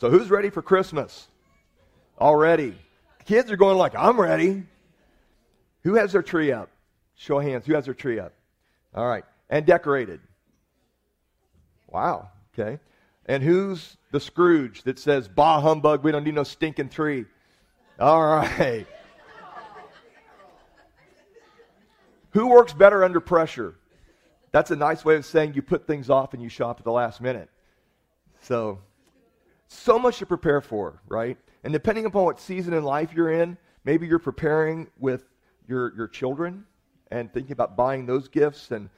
So who's ready for Christmas? Already. Kids are going like, I'm ready. Who has their tree up? Show of hands. Who has their tree up? All right. And decorated. Wow. Okay. And who's the Scrooge that says, bah humbug, we don't need no stinking tree? All right. Who works better under pressure? That's a nice way of saying you put things off and you shop at the last minute. So much to prepare for, right? And depending upon what season in life you're in, maybe you're preparing with your children and thinking about buying those gifts and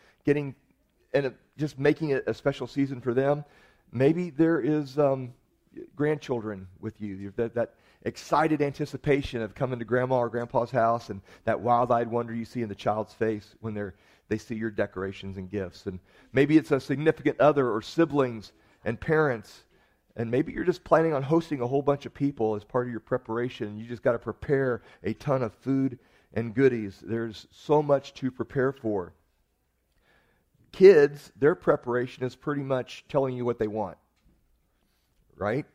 just making it a special season for them. Maybe there is grandchildren with you. That excited anticipation of coming to grandma or grandpa's house and that wild-eyed wonder you see in the child's face when they see your decorations and gifts. And maybe it's a significant other or siblings and parents. And maybe you're just planning on hosting a whole bunch of people as part of your preparation. You just got to prepare a ton of food and goodies. There's so much to prepare for. Kids, their preparation is pretty much telling you what they want, right?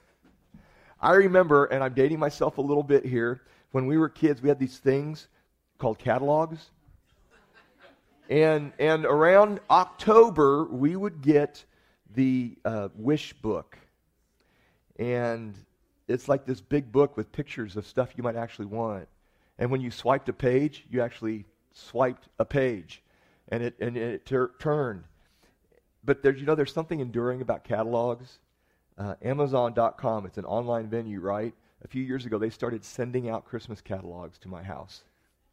I remember, and I'm dating myself a little bit here, when we were kids, we had these things called catalogs. And around October, we would get the wish book. And it's like this big book with pictures of stuff you might actually want. And when you swiped a page, you actually swiped a page. And it turned. But there's something enduring about catalogs. Amazon.com, it's an online venue, right? A few years ago, they started sending out Christmas catalogs to my house.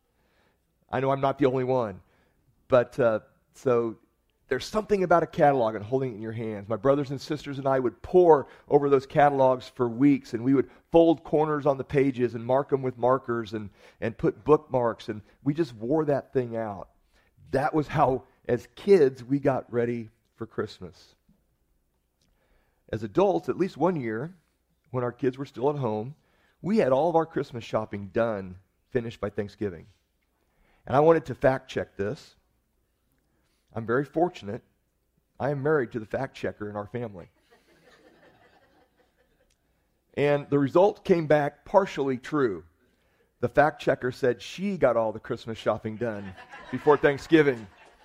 I know I'm not the only one. But so there's something about a catalog and holding it in your hands. My brothers and sisters and I would pore over those catalogs for weeks, and we would fold corners on the pages and mark them with markers and put bookmarks, and we just wore that thing out. That was how, as kids, we got ready for Christmas. As adults, at least one year, when our kids were still at home, we had all of our Christmas shopping done, finished by Thanksgiving. And I wanted to fact check this. I'm very fortunate. I am married to the fact checker in our family. And the result came back partially true. The fact checker said she got all the Christmas shopping done before Thanksgiving.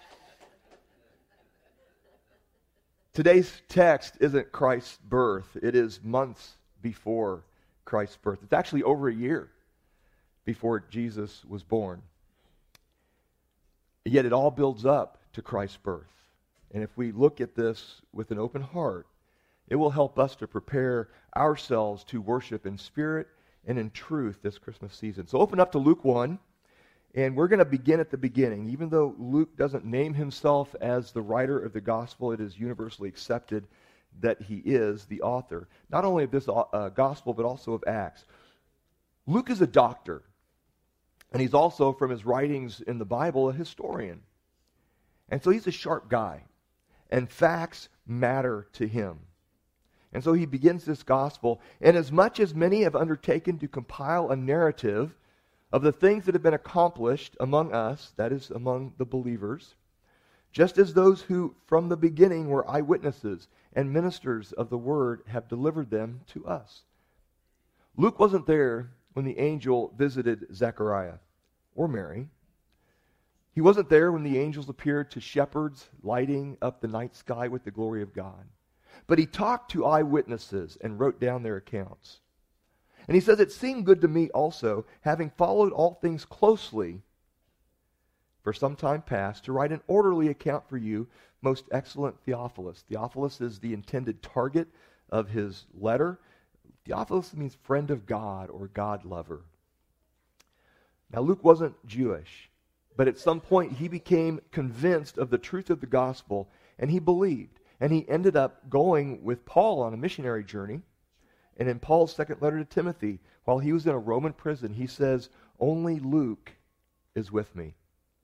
Today's text isn't Christ's birth. It is months before Christ's birth. It's actually over a year before Jesus was born. Yet it all builds up to Christ's birth. And if we look at this with an open heart, it will help us to prepare ourselves to worship in spirit and in truth this Christmas season. So open up to Luke 1, and we're going to begin at the beginning. Even though Luke doesn't name himself as the writer of the gospel, it is universally accepted that he is the author, not only of this gospel, but also of Acts. Luke is a doctor, and he's also, from his writings in the Bible, a historian. And so he's a sharp guy, and facts matter to him. And so he begins this gospel, and as much as many have undertaken to compile a narrative of the things that have been accomplished among us, that is, among the believers, just as those who from the beginning were eyewitnesses and ministers of the word have delivered them to us. Luke wasn't there when the angel visited Zechariah or Mary. He wasn't there when the angels appeared to shepherds lighting up the night sky with the glory of God. But he talked to eyewitnesses and wrote down their accounts. And he says, it seemed good to me also, having followed all things closely for some time past, to write an orderly account for you, most excellent Theophilus. Theophilus is the intended target of his letter. Theophilus means friend of God or God lover. Now Luke wasn't Jewish, but at some point he became convinced of the truth of the gospel, and he believed. And he ended up going with Paul on a missionary journey. And in Paul's second letter to Timothy, while he was in a Roman prison, he says, only Luke is with me.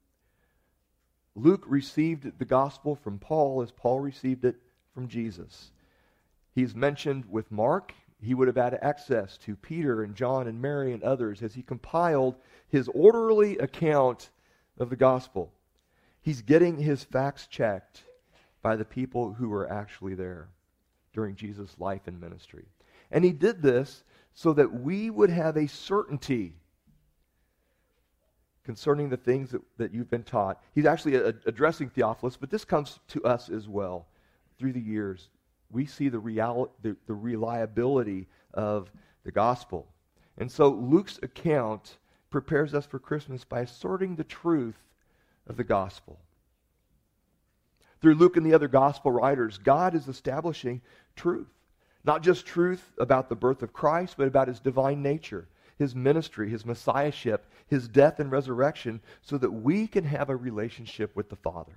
Luke received the gospel from Paul as Paul received it from Jesus. He's mentioned with Mark. He would have had access to Peter and John and Mary and others as he compiled his orderly account of the gospel. He's getting his facts checked by the people who were actually there during Jesus' life and ministry. And he did this so that we would have a certainty concerning the things that you've been taught. He's actually addressing Theophilus, but this comes to us as well. Through the years, we see the reliability of the gospel. And so Luke's account prepares us for Christmas by asserting the truth of the gospel. Through Luke and the other gospel writers, God is establishing truth. Not just truth about the birth of Christ, but about his divine nature, his ministry, his messiahship, his death and resurrection, so that we can have a relationship with the Father.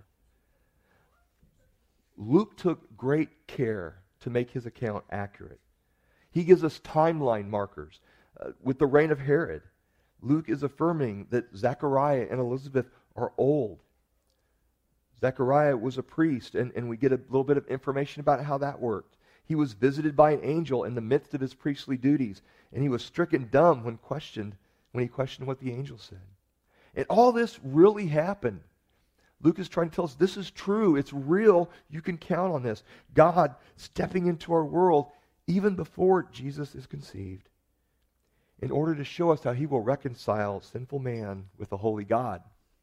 Luke took great care to make his account accurate. He gives us timeline markers. With the reign of Herod, Luke is affirming that Zechariah and Elizabeth are old. Zechariah was a priest, and we get a little bit of information about how that worked. He was visited by an angel in the midst of his priestly duties, and he was stricken dumb when he questioned what the angel said. And all this really happened. Luke is trying to tell us this is true. It's real. You can count on this. God stepping into our world even before Jesus is conceived in order to show us how he will reconcile sinful man with a holy God.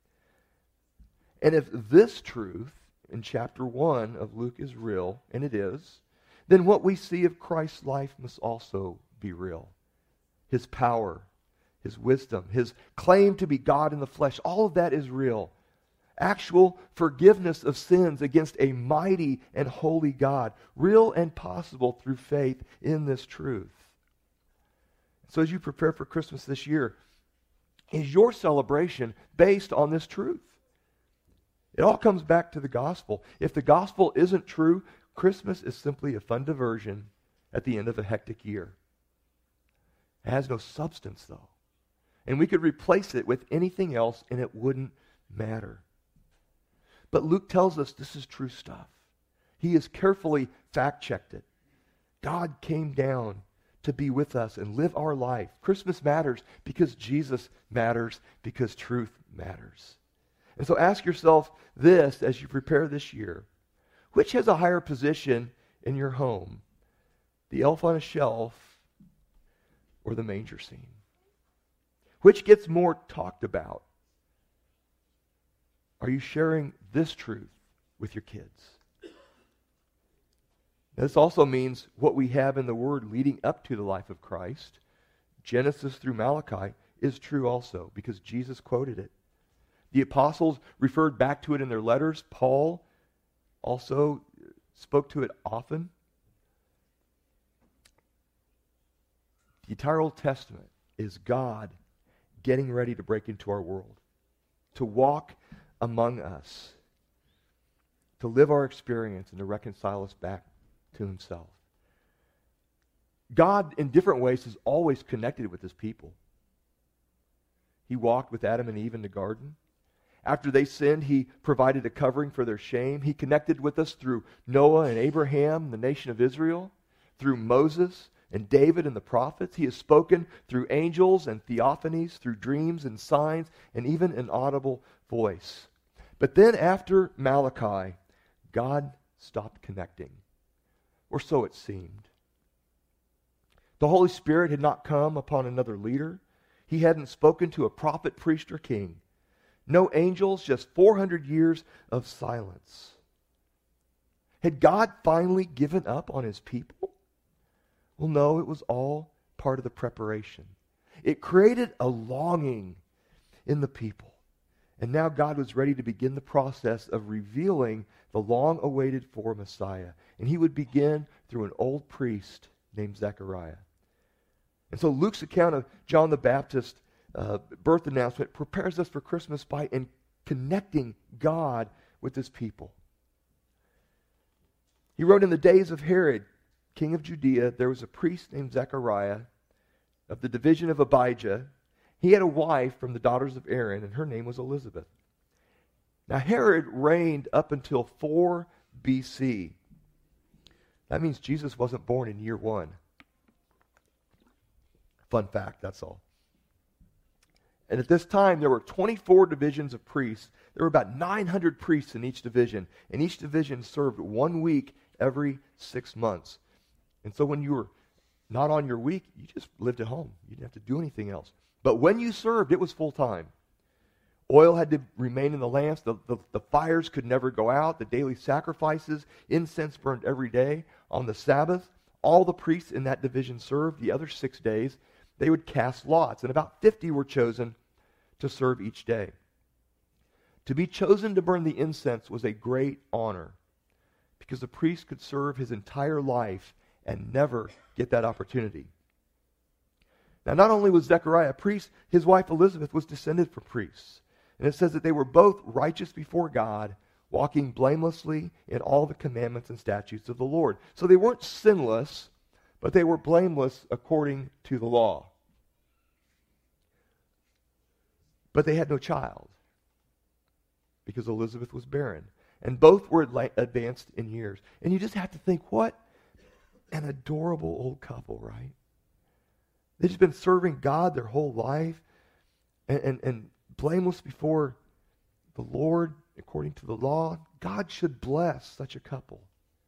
And if this truth in chapter 1 of Luke is real, and it is, then what we see of Christ's life must also be real. His power, his wisdom, his claim to be God in the flesh, all of that is real. Actual forgiveness of sins against a mighty and holy God, real and possible through faith in this truth. So as you prepare for Christmas this year, is your celebration based on this truth? It all comes back to the gospel. If the gospel isn't true, Christmas is simply a fun diversion at the end of a hectic year. It has no substance, though. And we could replace it with anything else, and it wouldn't matter. But Luke tells us this is true stuff. He has carefully fact-checked it. God came down to be with us and live our life. Christmas matters because Jesus matters, because truth matters. And so ask yourself this as you prepare this year. Which has a higher position in your home? The elf on a shelf or the manger scene? Which gets more talked about? Are you sharing this truth with your kids? This also means what we have in the Word leading up to the life of Christ, Genesis through Malachi, is true also because Jesus quoted it. The apostles referred back to it in their letters. Paul also spoke to it often. The entire Old Testament is God getting ready to break into our world, to walk among us, to live our experience and to reconcile us back to himself. God, in different ways, is always connected with his people. He walked with Adam and Eve in the garden. After they sinned, he provided a covering for their shame. He connected with us through Noah and Abraham, the nation of Israel, through Moses and David and the prophets. He has spoken through angels and theophanies, through dreams and signs, and even an audible voice. But then after Malachi, God stopped connecting, or so it seemed. The Holy Spirit had not come upon another leader. He hadn't spoken to a prophet, priest, or king. No angels, just 400 years of silence. Had God finally given up on his people? Well, no, it was all part of the preparation. It created a longing in the people. And now God was ready to begin the process of revealing the long-awaited for Messiah. And he would begin through an old priest named Zechariah. And so Luke's account of John the Baptist's birth announcement prepares us for Christmas by connecting God with his people. He wrote, in the days of Herod, king of Judea, there was a priest named Zechariah of the division of Abijah. He had a wife from the daughters of Aaron, and her name was Elizabeth. Now Herod reigned up until 4 BC. That means Jesus wasn't born in year 1. Fun fact, that's all. And at this time, there were 24 divisions of priests. There were about 900 priests in each division. And each division served 1 week every 6 months. And so when you were not on your week, you just lived at home. You didn't have to do anything else. But when you served, it was full time. Oil had to remain in the lamps. The fires could never go out. The daily sacrifices, incense burned every day. On the Sabbath, all the priests in that division served. The other 6 days, they would cast lots. And about 50 were chosen to serve each day. To be chosen to burn the incense was a great honor because the priest could serve his entire life and never get that opportunity. Now, not only was Zechariah a priest, his wife Elizabeth was descended from priests. And it says that they were both righteous before God, walking blamelessly in all the commandments and statutes of the Lord. So they weren't sinless, but they were blameless according to the law. But they had no child because Elizabeth was barren. And both were advanced in years. And you just have to think, what an adorable old couple, right? They've just been serving God their whole life and blameless before the Lord according to the law. God should bless such a couple.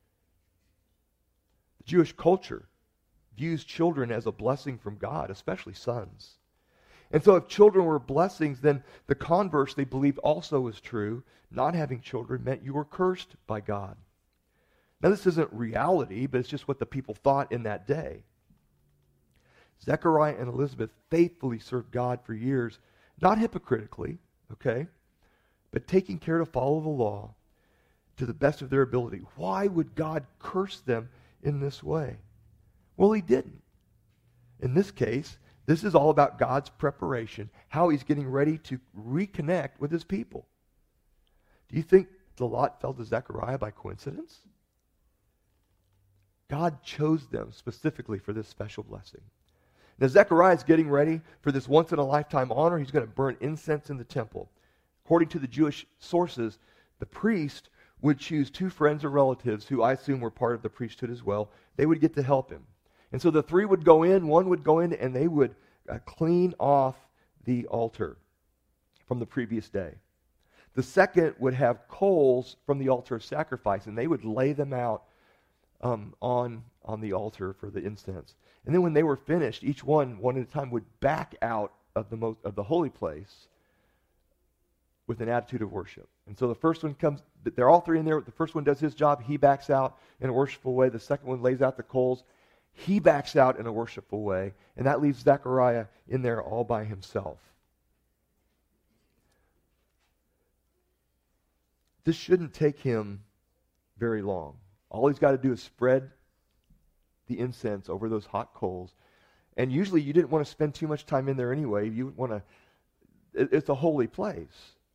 The Jewish culture views children as a blessing from God, especially sons. And so if children were blessings, then the converse they believed also was true. Not having children meant you were cursed by God. Now this isn't reality, but it's just what the people thought in that day. Zechariah and Elizabeth faithfully served God for years, not hypocritically, okay, but taking care to follow the law to the best of their ability. Why would God curse them in this way? Well, he didn't. In this case, this is all about God's preparation, how he's getting ready to reconnect with his people. Do you think the lot fell to Zechariah by coincidence? God chose them specifically for this special blessing. Now, Zechariah is getting ready for this once-in-a-lifetime honor. He's going to burn incense in the temple. According to the Jewish sources, the priest would choose 2 friends or relatives who I assume were part of the priesthood as well. They would get to help him. And so the 3 would go in, 1 would go in, and they would clean off the altar from the previous day. The second would have coals from the altar of sacrifice, and they would lay them out on the altar for the incense. And then when they were finished, each one at a time, would back out of the holy place with an attitude of worship. And so the first one comes, they're all 3 in there. The first one does his job. He backs out in a worshipful way. The second one lays out the coals. He backs out in a worshipful way. And that leaves Zechariah in there all by himself. This shouldn't take him very long. All he's got to do is spread the incense over those hot coals. And usually you didn't want to spend too much time in there anyway. You would want to, it's a holy place.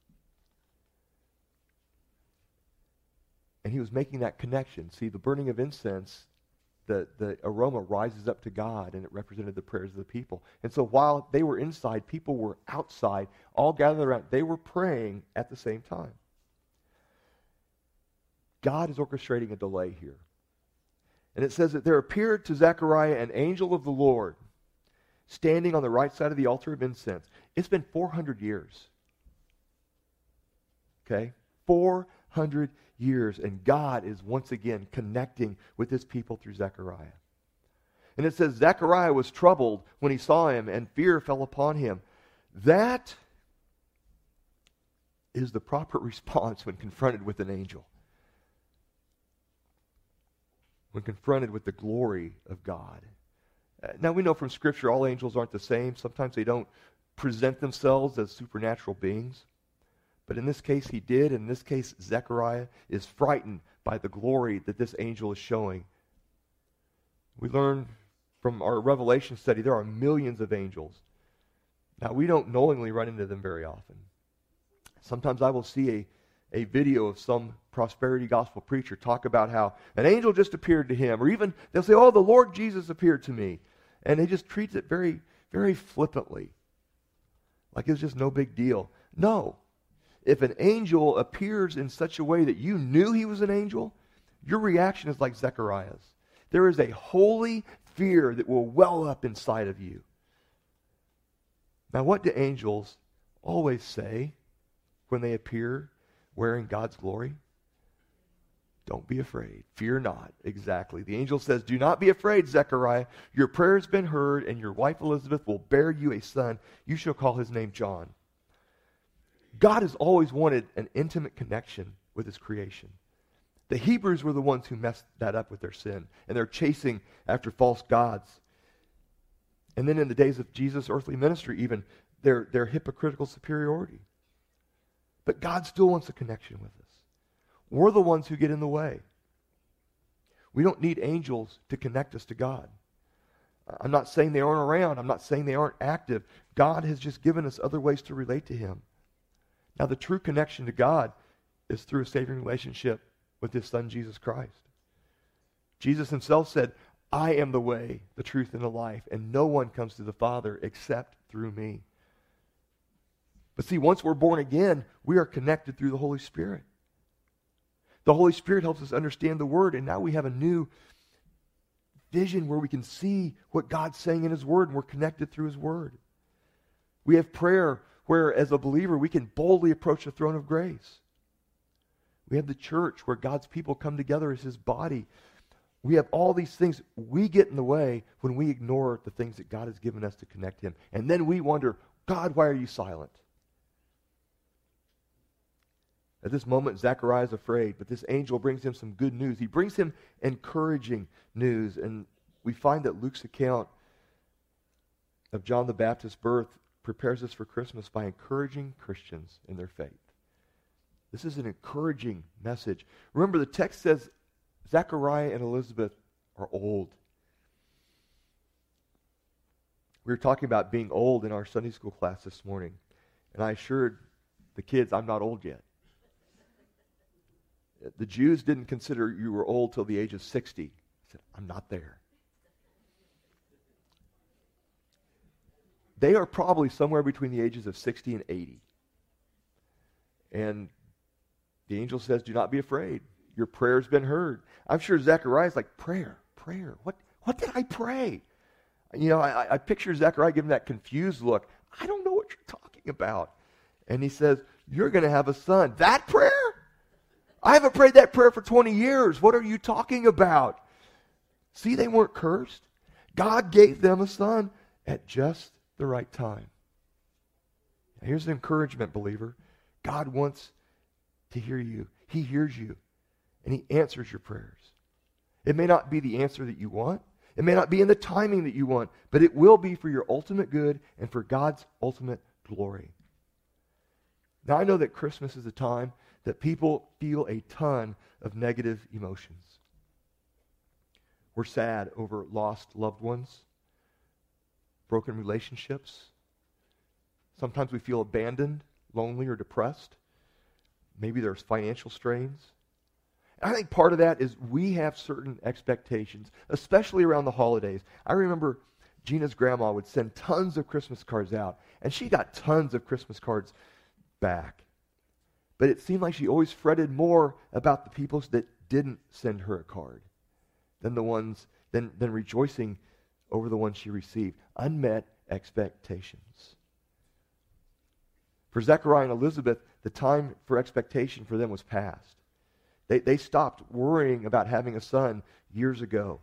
And he was making that connection. See, the burning of incense, the aroma rises up to God, and it represented the prayers of the people. And so while they were inside, people were outside, all gathered around. They were praying at the same time. God is orchestrating a delay here. And it says that there appeared to Zechariah an angel of the Lord standing on the right side of the altar of incense. It's been 400 years. Okay? 400 years. And God is once again connecting with his people through Zechariah. And it says Zechariah was troubled when he saw him, and fear fell upon him. That is the proper response when confronted with an angel. When confronted with the glory of God. Now we know from Scripture all angels aren't the same. Sometimes they don't present themselves as supernatural beings. But in this case he did. In this case Zechariah is frightened by the glory that this angel is showing. We learn from our Revelation study there are millions of angels. Now we don't knowingly run into them very often. Sometimes I will see a video of some prosperity gospel preacher talk about how an angel just appeared to him, or even they'll say, oh, the Lord Jesus appeared to me. And they just treat it very, very flippantly. Like it's just no big deal. No. If an angel appears in such a way that you knew he was an angel, your reaction is like Zechariah's. There is a holy fear that will well up inside of you. Now, what do angels always say when they appear wearing God's glory? Don't be afraid. Fear not. Exactly. The angel says, do not be afraid, Zechariah. Your prayer has been heard, and your wife Elizabeth will bear you a son. You shall call his name John. God has always wanted an intimate connection with his creation. The Hebrews were the ones who messed that up with their sin, and they're chasing after false gods. And then in the days of Jesus' earthly ministry, even their hypocritical superiority. But God still wants a connection with us. We're the ones who get in the way. We don't need angels to connect us to God. I'm not saying they aren't around. I'm not saying they aren't active. God has just given us other ways to relate to him. Now, the true connection to God is through a saving relationship with his son, Jesus Christ. Jesus himself said, I am the way, the truth, and the life, and no one comes to the Father except through me. But see, once we're born again, we are connected through the Holy Spirit. The Holy Spirit helps us understand the Word, and now we have a new vision where we can see what God's saying in his Word, and we're connected through his Word. We have prayer where, as a believer, we can boldly approach the throne of grace. We have the church where God's people come together as his body. We have all these things. We get in the way when we ignore the things that God has given us to connect him. And then we wonder, God, why are you silent? At this moment, Zechariah is afraid, but this angel brings him some good news. He brings him encouraging news. And we find that Luke's account of John the Baptist's birth prepares us for Christmas by encouraging Christians in their faith. This is an encouraging message. Remember, the text says Zechariah and Elizabeth are old. We were talking about being old in our Sunday school class this morning, and I assured the kids I'm not old yet. The Jews didn't consider you were old till the age of 60. I said, I'm not there. They are probably somewhere between the ages of 60 and 80. And the angel says, do not be afraid. Your prayer's been heard. I'm sure Zechariah's like, prayer. What did I pray? You know, I picture Zechariah giving that confused look. I don't know what you're talking about. And he says, you're going to have a son. That prayer? I haven't prayed that prayer for 20 years. What are you talking about? See, they weren't cursed. God gave them a son at just the right time. Now, here's the encouragement, believer. God wants to hear you. He hears you, and he answers your prayers. It may not be the answer that you want. It may not be in the timing that you want, but it will be for your ultimate good and for God's ultimate glory. Now, I know that Christmas is a time that people feel a ton of negative emotions. We're sad over lost loved ones, broken relationships. Sometimes we feel abandoned, lonely, or depressed. Maybe there's financial strains. And I think part of that is we have certain expectations, especially around the holidays. I remember Gina's grandma would send tons of Christmas cards out, and she got tons of Christmas cards back. But it seemed like she always fretted more about the people that didn't send her a card than rejoicing over the ones she received. Unmet expectations. For Zechariah and Elizabeth, the time for expectation for them was past. They stopped worrying about having a son years ago.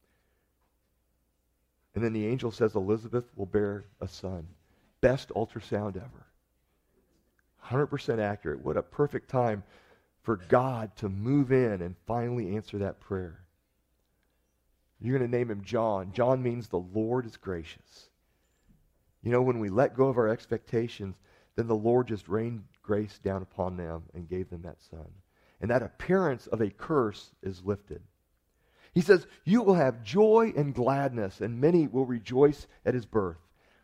And then the angel says Elizabeth will bear a son. Best ultrasound ever. 100% accurate. What a perfect time for God to move in and finally answer that prayer. You're going to name him John. John means the Lord is gracious. You know, when we let go of our expectations, then the Lord just rained grace down upon them and gave them that son. And that appearance of a curse is lifted. He says, you will have joy and gladness, and many will rejoice at his birth.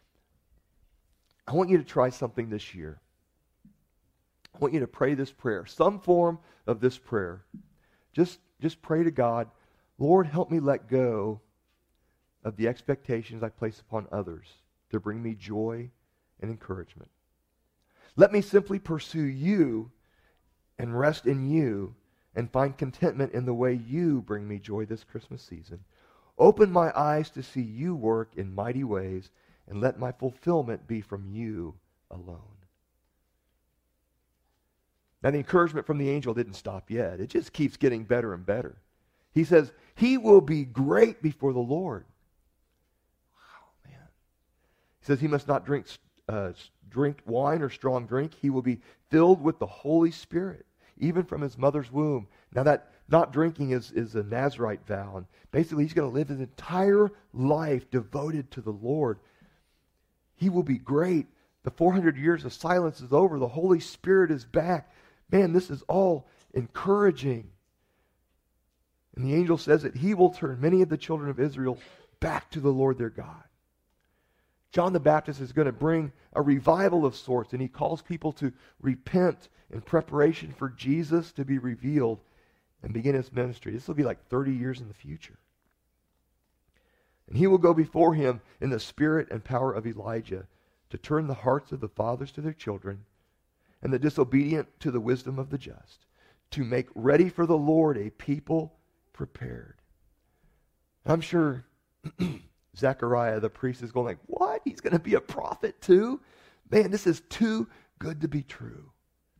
I want you to try something this year. I want you to pray this prayer, some form of this prayer. Just pray to God, Lord, help me let go of the expectations I place upon others to bring me joy and encouragement. Let me simply pursue you and rest in you and find contentment in the way you bring me joy this Christmas season. Open my eyes to see you work in mighty ways, and let my fulfillment be from you alone. Now, the encouragement from the angel didn't stop yet. It just keeps getting better and better. He says, he will be great before the Lord. Wow, man. He says he must not drink wine or strong drink. He will be filled with the Holy Spirit, even from his mother's womb. Now, that not drinking is a Nazirite vow. And basically, he's going to live his entire life devoted to the Lord. He will be great. The 400 years of silence is over. The Holy Spirit is back. Man, this is all encouraging. And the angel says that he will turn many of the children of Israel back to the Lord their God. John the Baptist is going to bring a revival of sorts, and he calls people to repent in preparation for Jesus to be revealed and begin his ministry. This will be like 30 years in the future. And he will go before him in the spirit and power of Elijah to turn the hearts of the fathers to their children and the disobedient to the wisdom of the just, to make ready for the Lord a people prepared. I'm sure Zechariah, the priest, is going like, what? He's going to be a prophet too? Man, this is too good to be true.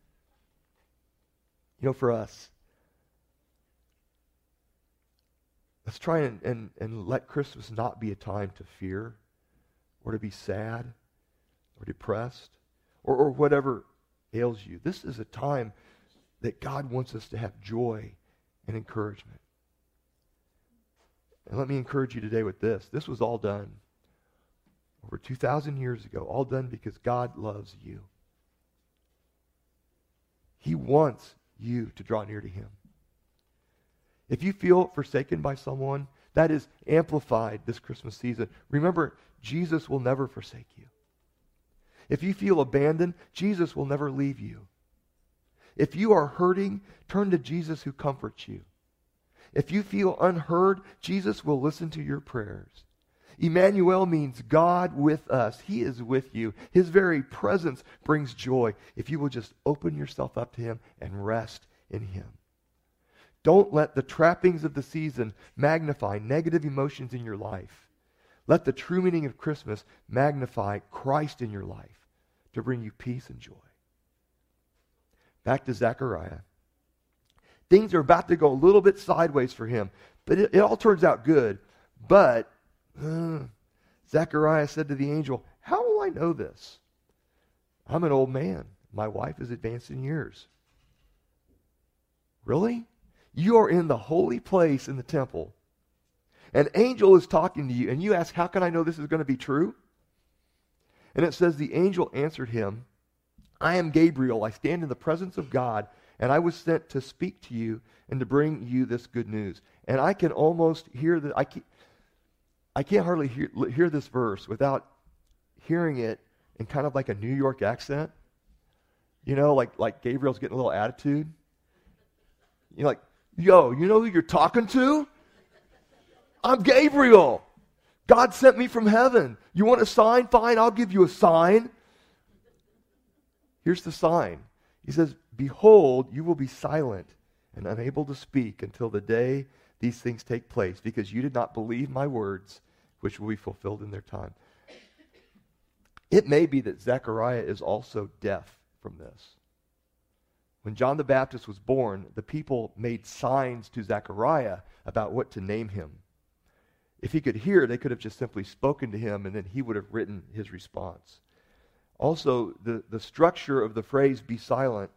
You know, for us, let's try and let Christmas not be a time to fear or to be sad or depressed or whatever ails you. This is a time that God wants us to have joy and encouragement. And let me encourage you today with this. This was all done over 2,000 years ago, all done because God loves you. He wants you to draw near to him. If you feel forsaken by someone, that is amplified this Christmas season. Remember, Jesus will never forsake you. If you feel abandoned, Jesus will never leave you. If you are hurting, turn to Jesus who comforts you. If you feel unheard, Jesus will listen to your prayers. Emmanuel means God with us. He is with you. His very presence brings joy if you will just open yourself up to him and rest in him. Don't let the trappings of the season magnify negative emotions in your life. Let the true meaning of Christmas magnify Christ in your life to bring you peace and joy. Back to Zechariah. Things are about to go a little bit sideways for him, but it all turns out good. But Zechariah said to the angel, how will I know this? I'm an old man. My wife is advanced in years. Really? You are in the holy place in the temple. An angel is talking to you, and you ask, how can I know this is going to be true? And it says, the angel answered him, I am Gabriel. I stand in the presence of God, and I was sent to speak to you and to bring you this good news. And I can almost hear I can't hardly hear this verse without hearing it in kind of like a New York accent. You know, like Gabriel's getting a little attitude. You're like, yo, you know who you're talking to? I'm Gabriel. God sent me from heaven. You want a sign? Fine, I'll give you a sign. Here's the sign. He says, behold, you will be silent and unable to speak until the day these things take place, because you did not believe my words, which will be fulfilled in their time. It may be that Zechariah is also deaf from this. When John the Baptist was born, the people made signs to Zechariah about what to name him. If he could hear, they could have just simply spoken to him, and then he would have written his response. Also, the structure of the phrase, be silent,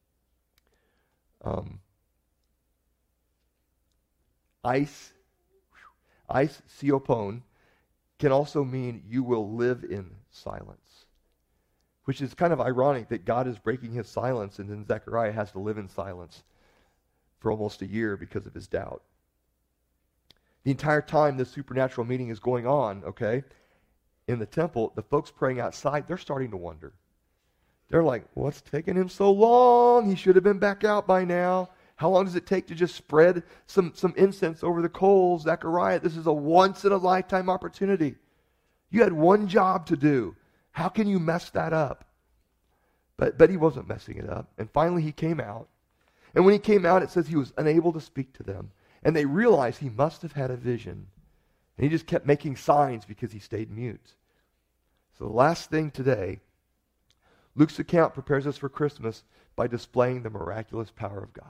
eis siopon, can also mean you will live in silence, which is kind of ironic that God is breaking his silence, and then Zechariah has to live in silence for almost a year because of his doubt. The entire time this supernatural meeting is going on, okay, in the temple, the folks praying outside, they're starting to wonder. They're like, what's taking him so long? He should have been back out by now. How long does it take to just spread some incense over the coals? Zechariah, this is a once-in-a-lifetime opportunity. You had one job to do. How can you mess that up? But he wasn't messing it up. And finally he came out. And when he came out, it says he was unable to speak to them. And they realized he must have had a vision. And he just kept making signs because he stayed mute. So the last thing today, Luke's account prepares us for Christmas by displaying the miraculous power of God.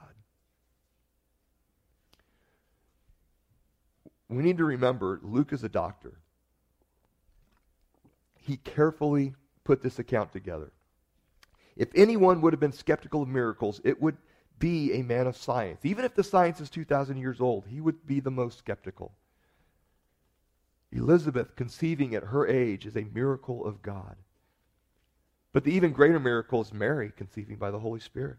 We need to remember, Luke is a doctor. He carefully put this account together. If anyone would have been skeptical of miracles, it would be a man of science. Even if the science is 2,000 years old, he would be the most skeptical. Elizabeth conceiving at her age is a miracle of God. But the even greater miracle is Mary conceiving by the Holy Spirit.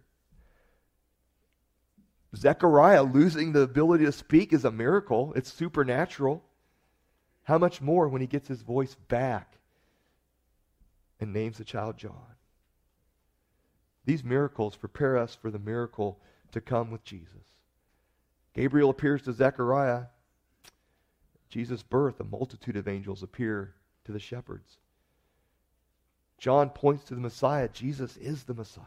Zechariah losing the ability to speak is a miracle. It's supernatural. How much more when he gets his voice back and names the child John? These miracles prepare us for the miracle to come with Jesus. Gabriel appears to Zechariah. Jesus' birth, a multitude of angels appear to the shepherds. John points to the Messiah. Jesus is the Messiah.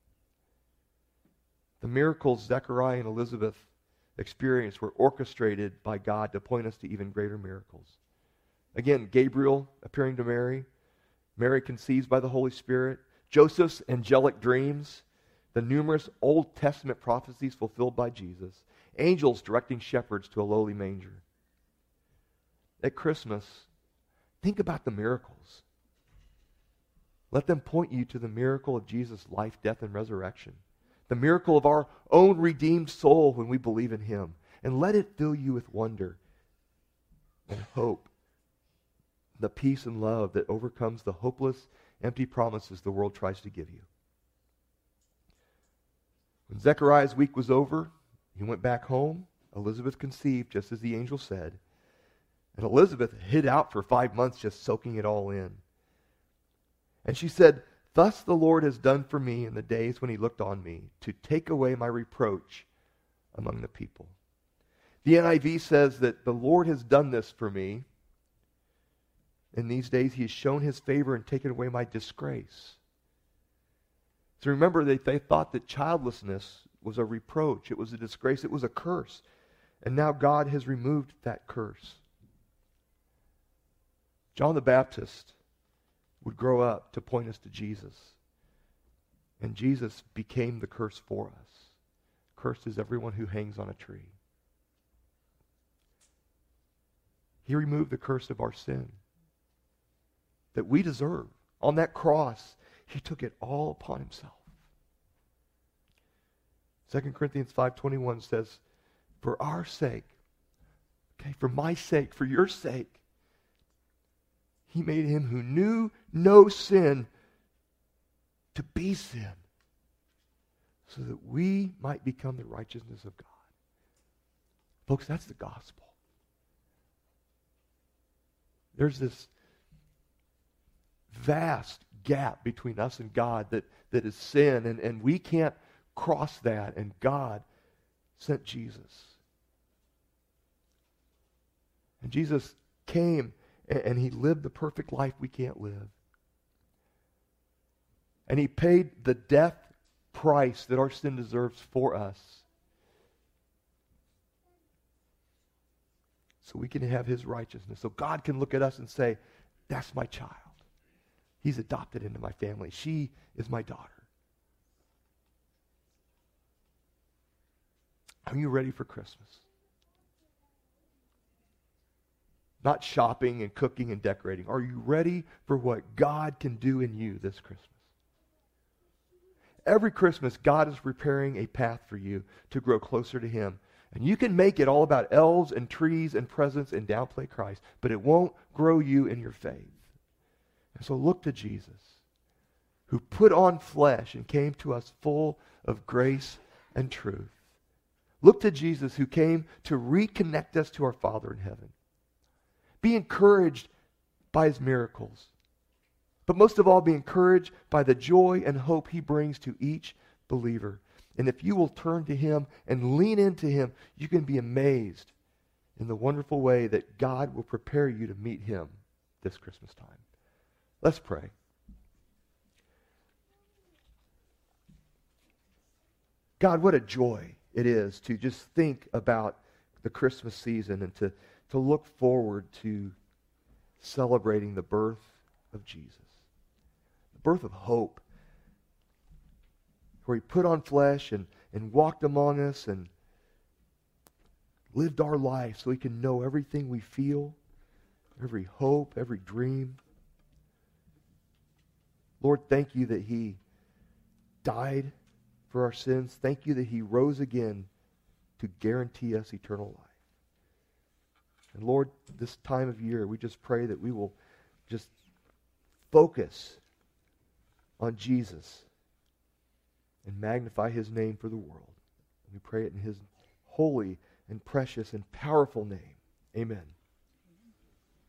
The miracles Zechariah and Elizabeth experienced were orchestrated by God to point us to even greater miracles. Again, Gabriel appearing to Mary. Mary conceives by the Holy Spirit. Joseph's angelic dreams. The numerous Old Testament prophecies fulfilled by Jesus. Angels directing shepherds to a lowly manger. At Christmas, think about the miracles. Let them point you to the miracle of Jesus' life, death, and resurrection. The miracle of our own redeemed soul when we believe in Him. And let it fill you with wonder and hope. The peace and love that overcomes the hopeless, empty promises the world tries to give you. When Zechariah's week was over, he went back home. Elizabeth conceived, just as the angel said. And Elizabeth hid out for 5 months just soaking it all in. And she said, "Thus the Lord has done for me in the days when He looked on me, to take away my reproach among the people." The NIV says that the Lord has done this for me. In these days He has shown His favor and taken away my disgrace. So remember, they thought that childlessness was a reproach. It was a disgrace. It was a curse. And now God has removed that curse. John the Baptist would grow up to point us to Jesus. And Jesus became the curse for us. Cursed is everyone who hangs on a tree. He removed the curse of our sin that we deserve. On that cross, He took it all upon Himself. 2 Corinthians 5:21 says, "For our sake," okay, for my sake, for your sake, He made Him who knew no sin to be sin, so that we might become the righteousness of God. Folks, that's the gospel. There's this vast gap between us and God that is sin, and we can't cross that, and God sent Jesus. And Jesus came and He lived the perfect life we can't live. And He paid the death price that our sin deserves for us, so we can have His righteousness. So God can look at us and say, "That's my child. He's adopted into my family. She is my daughter." Are you ready for Christmas? Not shopping and cooking and decorating. Are you ready for what God can do in you this Christmas? Every Christmas, God is preparing a path for you to grow closer to Him. And you can make it all about elves and trees and presents and downplay Christ, but it won't grow you in your faith. And so look to Jesus, who put on flesh and came to us full of grace and truth. Look to Jesus, who came to reconnect us to our Father in heaven. Be encouraged by His miracles. But most of all, be encouraged by the joy and hope He brings to each believer. And if you will turn to Him and lean into Him, you can be amazed in the wonderful way that God will prepare you to meet Him this Christmas time. Let's pray. God, what a joy it is to just think about the Christmas season and to look forward to celebrating the birth of Jesus. The birth of hope. where he put on flesh and walked among us and lived our life so he can know everything we feel, every hope, every dream. Lord, thank you that he died for our sins. Thank you that he rose again to guarantee us eternal life. And Lord, this time of year, we just pray that we will just focus on Jesus and magnify his name for the world. We pray it in his holy and precious and powerful name. Amen.